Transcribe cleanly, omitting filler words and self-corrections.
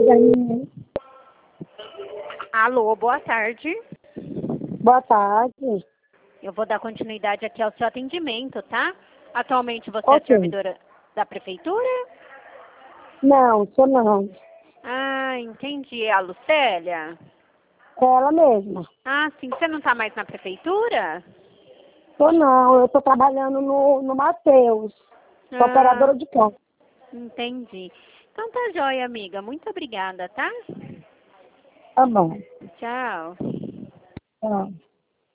Dani. Alô, boa tarde. Boa tarde. Eu vou dar continuidade aqui ao seu atendimento, tá? Atualmente você é Ok. servidora da prefeitura? Não, sou não. Ah, entendi. É a Lucélia? É ela mesma. Ah, sim. Você não tá mais na prefeitura? Sou não, eu tô trabalhando no Mateus. Sou Ah, operadora de campo. entendi. Então tá jóia, amiga. Muito obrigada, tá? Tá bom. Tchau. Tá.